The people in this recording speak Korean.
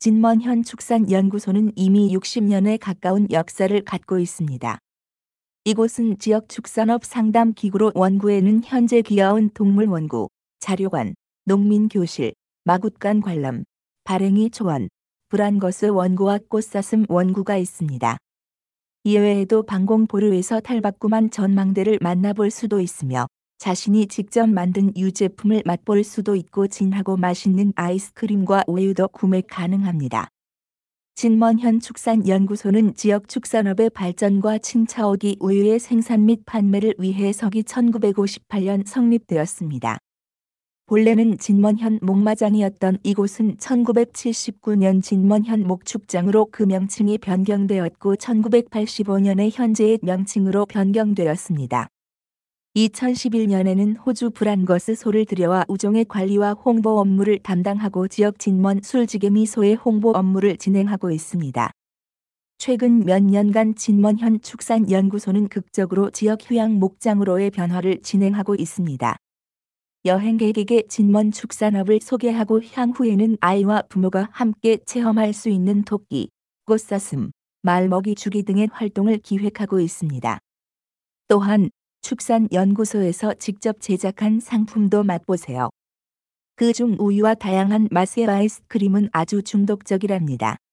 진먼현 축산연구소는 이미 60년에 가까운 역사를 갖고 있습니다. 이곳은 지역 축산업 상담 기구로 원구에는 현재 귀여운 동물 원구, 자료관, 농민교실, 마굿간 관람, 발행이 초원, 불안거스 원구와 꽃사슴 원구가 있습니다. 이외에도 방공보류에서 탈바꿈한 전망대를 만나볼 수도 있으며 자신이 직접 만든 유제품을 맛볼 수도 있고 진하고 맛있는 아이스크림과 우유도 구매 가능합니다. 진먼현 축산연구소는 지역 축산업의 발전과青草기 우유의 생산 및 판매를 위해 서기 1958년 성립되었습니다. 본래는 진먼현 목마장이었던 이곳은 1979년 진먼현 목축장으로 그 명칭이 변경되었고 1985년에 현재의 명칭으로 변경되었습니다. 2011년에는 호주 불안거스 소를 들여와 우종의 관리와 홍보 업무를 담당하고 지역 진먼 술지개미소의 홍보 업무를 진행하고 있습니다. 최근 몇 년간 진먼현 축산연구소는 극적으로 지역 휴양 목장으로의 변화를 진행하고 있습니다. 여행객에게 진먼 축산업을 소개하고 향후에는 아이와 부모가 함께 체험할 수 있는 토끼, 꽃사슴, 말먹이 주기 등의 활동을 기획하고 있습니다. 또한 축산연구소에서 직접 제작한 상품도 맛보세요. 그중 우유와 다양한 맛의 아이스크림은 아주 중독적이랍니다.